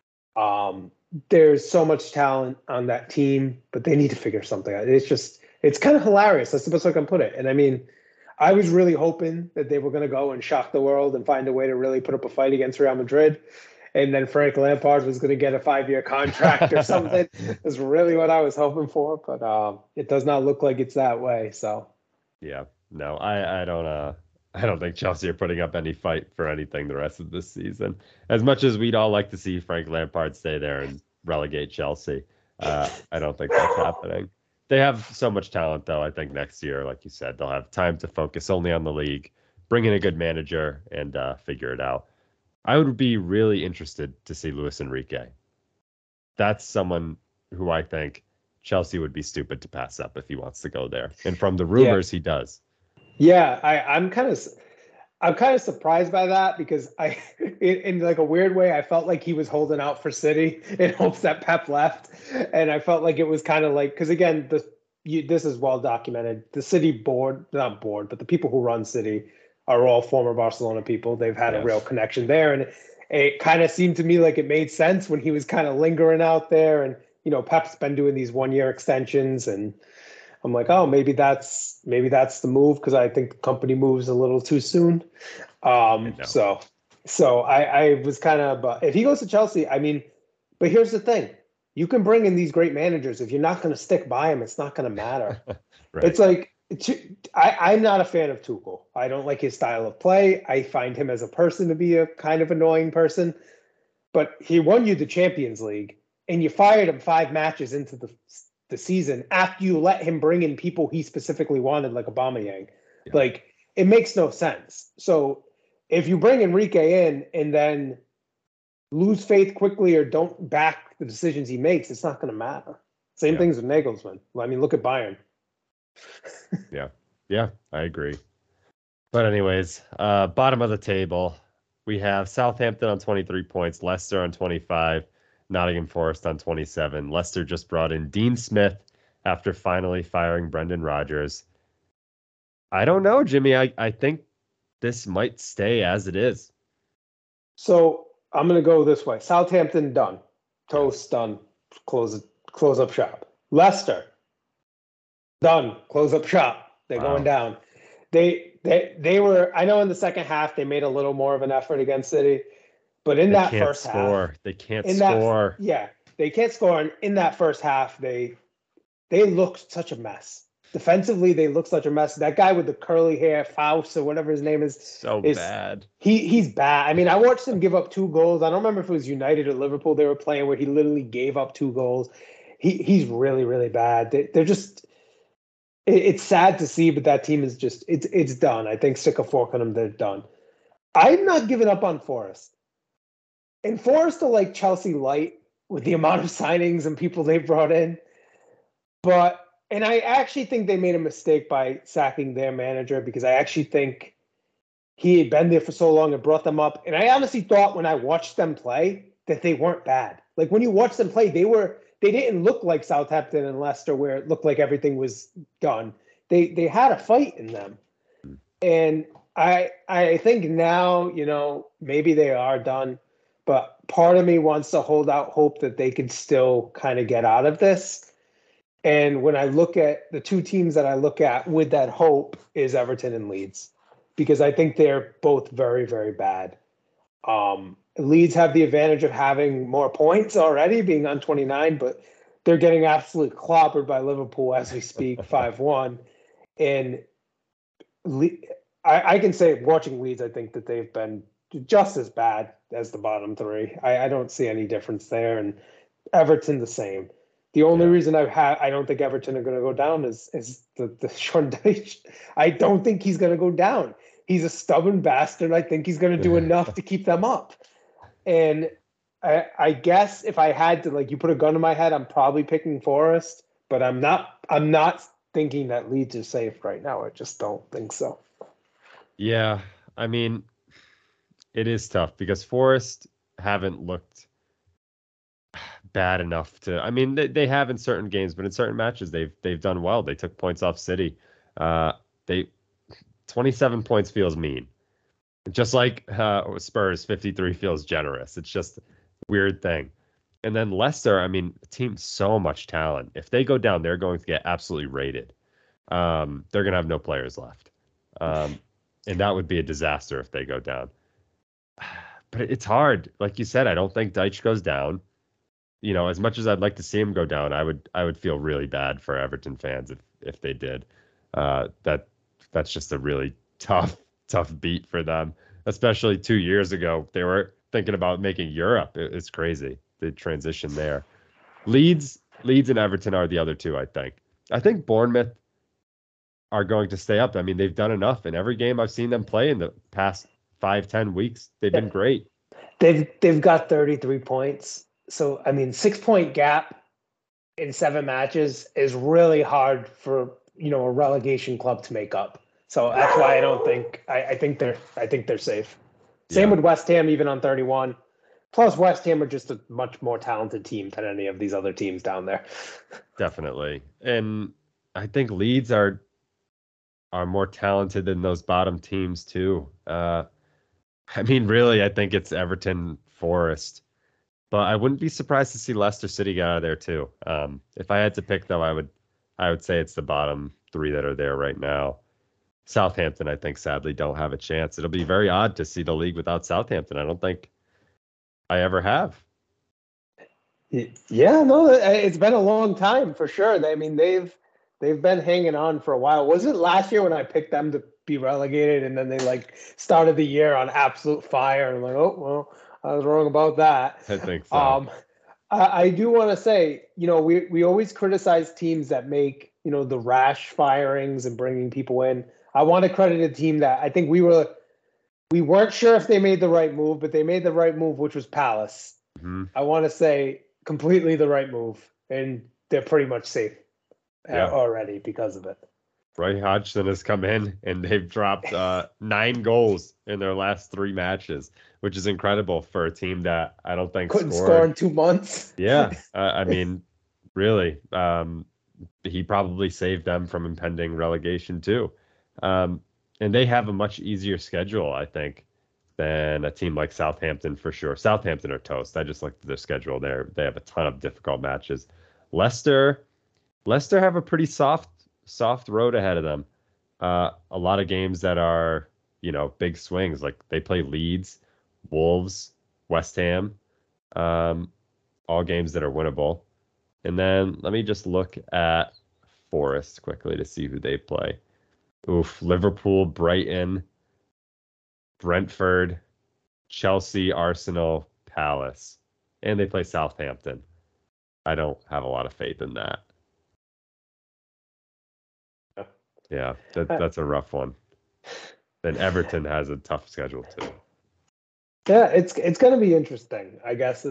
S2: There's so much talent on that team, but they need to figure something out. It's kind of hilarious. That's the best way I can put it. And I mean, I was really hoping that they were going to go and shock the world and find a way to really put up a fight against Real Madrid. And then Frank Lampard was going to get a 5-year contract or something. That's really what I was hoping for, but it does not look like it's that way. So,
S1: yeah, no, I don't think Chelsea are putting up any fight for anything the rest of this season. As much as we'd all like to see Frank Lampard stay there and relegate Chelsea, I don't think that's happening. They have so much talent, though. I think next year, like you said, they'll have time to focus only on the league, bring in a good manager, and figure it out. I would be really interested to see Luis Enrique. That's someone who I think Chelsea would be stupid to pass up if he wants to go there. And from the rumors, he does.
S2: Yeah, I'm kind of surprised by that because in like a weird way, I felt like he was holding out for City in hopes that Pep left, and I felt like it was kind of like, because again, this is well documented. The City board, not board, but the people who run City are all former Barcelona people. They've had a real connection there, and it kind of seemed to me like it made sense when he was kind of lingering out there, and Pep's been doing these 1-year extensions, and I'm like, oh, maybe that's the move, because I think the company moves a little too soon. So I was kind of, if he goes to Chelsea, I mean, but here's the thing. You can bring in these great managers. If you're not going to stick by him, it's not going to matter. Right. It's like, I'm not a fan of Tuchel. I don't like his style of play. I find him as a person to be a kind of annoying person, but he won you the Champions League and you fired him 5 matches into the season after you let him bring in people he specifically wanted, like Aubameyang. Yeah. Like, it makes no sense. So if you bring Enrique in and then lose faith quickly or don't back the decisions he makes, it's not going to matter. Same things with Nagelsmann. I mean, look at Bayern.
S1: Yeah, I agree. But anyways, bottom of the table, we have Southampton on 23 points, Leicester on 25, Nottingham Forest on 27. Leicester just brought in Dean Smith after finally firing Brendan Rodgers. I don't know, Jimmy. I think this might stay as it is.
S2: So I'm going to go this way. Southampton, done. Toast, done. Close up shop. Leicester, done. Close up shop. They're going down. They were, I know in the second half they made a little more of an effort against City, but in that first half,
S1: they can't score.
S2: They can't score. And in that first half, they looked such a mess. Defensively, they look such a mess. That guy with the curly hair, Faust or whatever his name is,
S1: bad.
S2: He's bad. I mean, I watched him give up 2 goals. I don't remember if it was United or Liverpool they were playing where he literally gave up 2 goals. He's really, really bad. They're just. It's sad to see, but that team is just it's done. I think stick a fork on them. They're done. I'm not giving up on Forest. And Forest are like Chelsea light with the amount of signings and people they brought in. And I actually think they made a mistake by sacking their manager, because I actually think he had been there for so long and brought them up. And I honestly thought when I watched them play that they weren't bad. Like when you watch them play, they didn't look like Southampton and Leicester where it looked like everything was done. They had a fight in them. And I think now, maybe they are done. But part of me wants to hold out hope that they could still kind of get out of this. And when I look at the 2 teams that I look at with that hope is Everton and Leeds, because I think they're both very, very bad. Leeds have the advantage of having more points already, being on 29, but they're getting absolutely clobbered by Liverpool as we speak, 5-1. And I can say, watching Leeds, I think that they've been just as bad as the bottom 3. I don't see any difference there. And Everton the same. The only reason I don't think Everton are going to go down is the Sean Dyche. I don't think he's going to go down. He's a stubborn bastard. I think he's going to do enough to keep them up. And I guess if I had to, like, you put a gun to my head, I'm probably picking Forest, but I'm not thinking that Leeds is safe right now. I just don't think so.
S1: Yeah, I mean, it is tough because Forest haven't looked bad enough to. I mean, they have in certain games, but in certain matches they've done well. They took points off City. 27 points feels mean. Just like Spurs, 53 feels generous. It's just a weird thing. And then Leicester, I mean, team so much talent. If they go down, they're going to get absolutely raided. They're going to have no players left. And that would be a disaster if they go down. But it's hard. Like you said, I don't think Deitch goes down. As much as I'd like to see him go down, I would feel really bad for Everton fans if they did. That's just a really tough beat for them, especially 2 years ago. They were thinking about making Europe. It's crazy, the transition there. Leeds and Everton are the other two, I think. I think Bournemouth are going to stay up. I mean, they've done enough in every game I've seen them play in the past 5-10 weeks. They've been great.
S2: They've got 33 points. So, I mean, 6-point gap in 7 matches is really hard for, a relegation club to make up. So that's why I think they're safe. Same with West Ham, even on 31. Plus, West Ham are just a much more talented team than any of these other teams down there.
S1: Definitely. And I think Leeds are more talented than those bottom teams too. I mean, really, I think it's Everton, Forest. But I wouldn't be surprised to see Leicester City get out of there too. If I had to pick, though, I would say it's the bottom 3 that are there right now. Southampton, I think, sadly, don't have a chance. It'll be very odd to see the league without Southampton. I don't think I ever have.
S2: Yeah, no, it's been a long time for sure. They've been hanging on for a while. Was it last year when I picked them to be relegated, and then they started the year on absolute fire, and I'm like, oh well, I was wrong about that.
S1: I think so.
S2: I do want to say, we always criticize teams that make, the rash firings and bringing people in. I want to credit a team that I think we weren't sure if they made the right move, but they made the right move, which was Palace.
S1: Mm-hmm.
S2: I want to say completely the right move, and they're pretty much safe already because of it.
S1: Roy Hodgson has come in, and they've dropped 9 goals in their last 3 matches, which is incredible for a team that I don't think
S2: couldn't score in 2 months.
S1: Yeah, I mean, really, he probably saved them from impending relegation too. And they have a much easier schedule, I think, than a team like Southampton for sure. Southampton are toast. I just looked at their schedule. They have a ton of difficult matches. Leicester have a pretty soft road ahead of them. A lot of games that are, big swings. Like they play Leeds, Wolves, West Ham, all games that are winnable. And then let me just look at Forest quickly to see who they play. Liverpool, Brighton, Brentford, Chelsea, Arsenal, Palace. And they play Southampton. I don't have a lot of faith in that. Yeah, that's a rough one. Then Everton has a tough schedule too.
S2: Yeah, it's going to be interesting, I guess.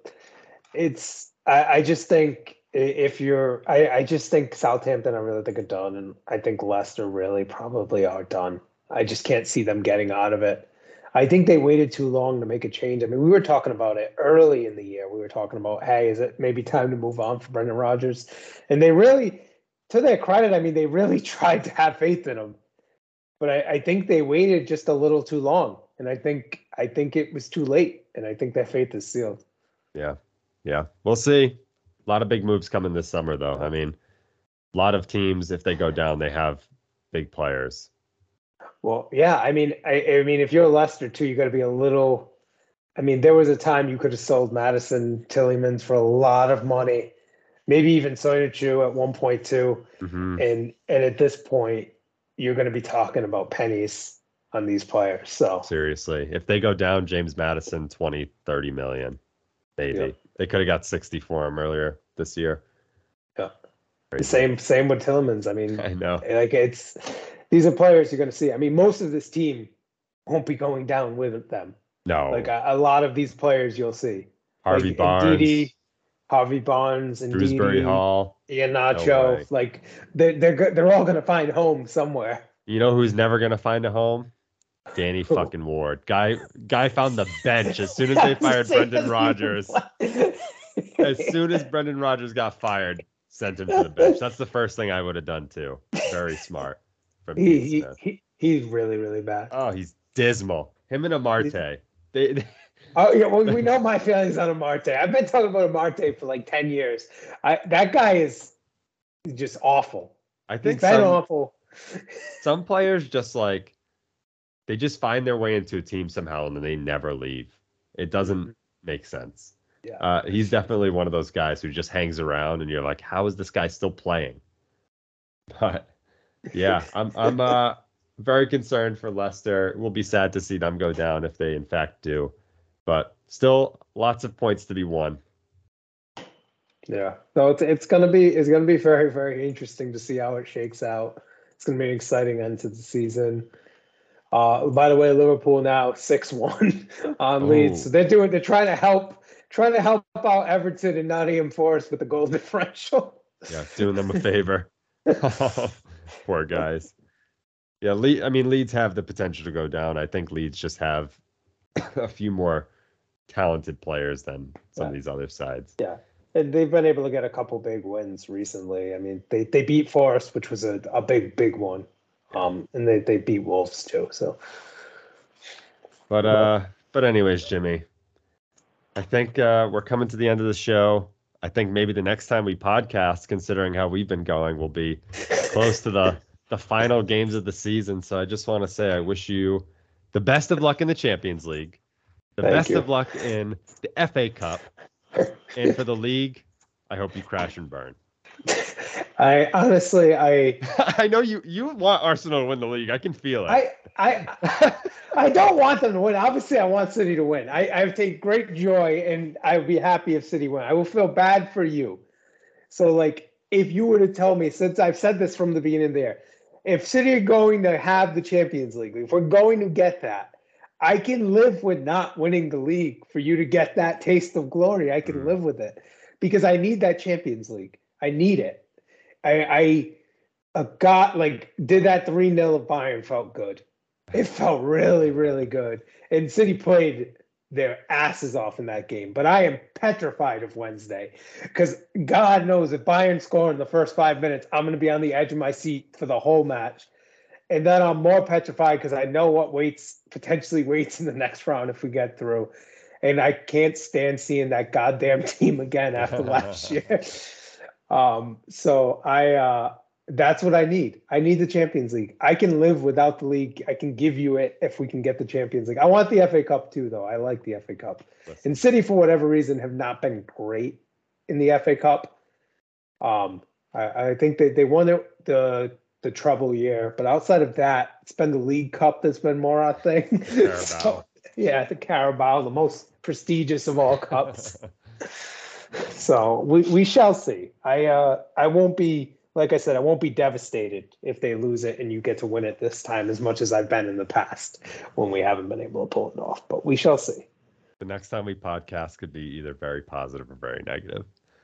S2: I just think I just think Southampton, I really think are done, and I think Leicester really probably are done. I just can't see them getting out of it. I think they waited too long to make a change. I mean, we were talking about it early in the year. We were talking about, hey, is it maybe time to move on for Brendan Rodgers? And they really, to their credit, I mean, they really tried to have faith in him. But I think they waited just a little too long. And I think it was too late. And I think that faith is sealed.
S1: Yeah. We'll see. A lot of big moves coming this summer, though. I mean, a lot of teams, if they go down, they have big players.
S2: Well, yeah. I mean, if you're Leicester too, you got to be a little. I mean, there was a time you could have sold Madison Tielemans for a lot of money, maybe even Soyuncu at 1.2, and at this point, you're going to be talking about pennies on these players. So
S1: seriously, if they go down, James Madison 20-30 million, maybe. Yep. They could have got 60 for him earlier this year.
S2: Yeah. Crazy. Same with Tielemans. I mean,
S1: I know.
S2: Like these are players you're going to see. I mean, most of this team won't be going down with them.
S1: No.
S2: Like a lot of these players you'll see.
S1: Harvey Barnes.
S2: Ndidi, Harvey Barnes, and
S1: Dewsbury Hall,
S2: Iheanacho. No, like they're all going to find home somewhere.
S1: You know who's never going to find a home? Danny fucking Ward. Guy found the bench as soon as they fired Brendan Rodgers. As soon as Brendan Rodgers got fired, sent him to the bench. That's the first thing I would have done too. Very smart from
S2: he's really, really bad.
S1: Oh, he's dismal. Him and Amarte.
S2: Oh yeah, well, we know my feelings on Amarte. I've been talking about Amarte for like 10 years. That guy is just awful.
S1: I think
S2: he's been awful.
S1: Some players just like they just find their way into a team somehow and then they never leave. It doesn't make sense.
S2: Yeah.
S1: He's definitely one of those guys who just hangs around and you're like, how is this guy still playing? But yeah, I'm very concerned for Leicester. It will be sad to see them go down if they in fact do. But still lots of points to be won.
S2: Yeah. So it's gonna be very, very interesting to see how it shakes out. It's gonna be an exciting end to the season. By the way, Liverpool now 6-1 on Leeds. So they're trying to help out Everton and Nottingham Forest with the goal differential.
S1: Yeah, doing them a favor. Poor guys. Yeah, Leeds have the potential to go down. I think Leeds just have a few more talented players than some of these other sides.
S2: Yeah. And they've been able to get a couple big wins recently. I mean, they beat Forest, which was a big one. And they beat Wolves too. So
S1: but anyways, Jimmy, I think we're coming to the end of the show. I think maybe the next time we podcast, considering how we've been going, will be close to the final games of the season. So I just want to say I wish you the best of luck in the Champions League, the best of luck in the FA Cup, and for the league, I hope you crash and burn.
S2: I honestly
S1: I know you want Arsenal to win the league. I can feel it.
S2: I don't want them to win. Obviously, I want City to win. I take great joy, and I would be happy if City win. I will feel bad for you. So, like, if you were to tell me, since I've said this from the beginning there, if City are going to have the Champions League, if we're going to get that, I can live with not winning the league for you to get that taste of glory. I can live with it because I need that Champions League. I need it. I did that 3-0 of Bayern felt good. It felt really, really good. And City played their asses off in that game. But I am petrified of Wednesday because God knows if Bayern score in the first 5 minutes, I'm going to be on the edge of my seat for the whole match. And then I'm more petrified because I know what potentially waits in the next round if we get through. And I can't stand seeing that goddamn team again after last year. So that's what I need. I need the Champions League. I can live without the league. I can give you it if we can get the Champions League. I want the FA Cup too, though. I like the FA Cup. And City, for whatever reason, have not been great in the FA Cup. I think they won the treble year, but outside of that, it's been the League Cup that's been more our thing. So, yeah, the Carabao, the most prestigious of all cups. So we shall see. I won't be, like I said, I won't be devastated if they lose it and you get to win it this time as much as I've been in the past when we haven't been able to pull it off. But we shall see.
S1: The next time we podcast could be either very positive or very negative.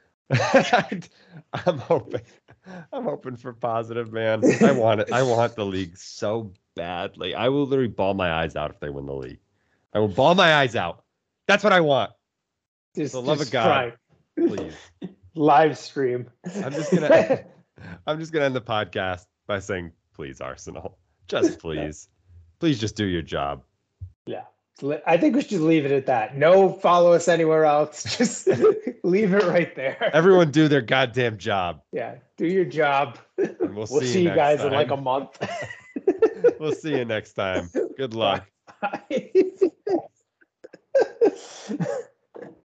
S1: I'm hoping for positive, man. I want it. I want the league so badly. I will literally bawl my eyes out if they win the league. I will bawl my eyes out. That's what I want. For the love of God, please.
S2: Live stream.
S1: I'm just gonna end the podcast by saying, please, Arsenal. Just please. Please just do your job.
S2: Yeah. I think we should leave it at that. No follow us anywhere else. Just leave it right there.
S1: Everyone do their goddamn job.
S2: Yeah. Do your job.
S1: And we'll
S2: see you guys
S1: time.
S2: in like a month.
S1: We'll see you next time. Good luck.
S2: Bye.